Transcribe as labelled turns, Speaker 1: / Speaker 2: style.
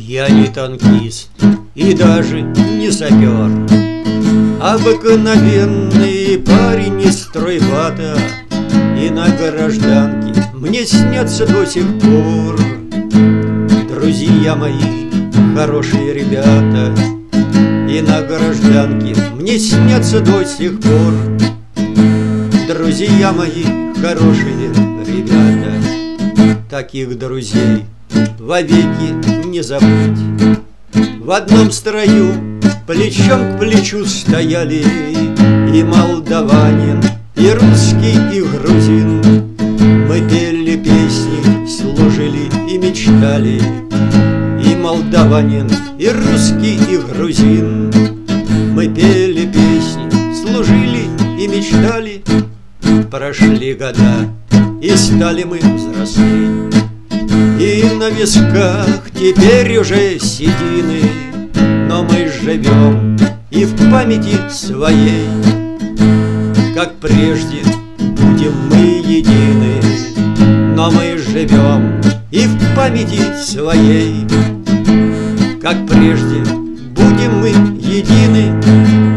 Speaker 1: Я не танкист и даже не сапер, обыкновенный парень из стройбата. И на гражданке мне снятся до сих пор друзья мои, хорошие ребята. И на гражданке мне снятся до сих пор друзья мои, хорошие ребята. Таких друзей вовеки не забыть. В одном строю плечом к плечу стояли и молдаванин, и русский, и грузин. Мы пели песни, служили и мечтали, и молдаванин, и русский, и грузин. Мы пели песни, служили и мечтали. Прошли года, и стали мы взрослеть, и на висках теперь уже седины. Но мы живем и в памяти своей, как прежде будем мы едины. Но мы живем и в памяти своей, как прежде будем мы едины.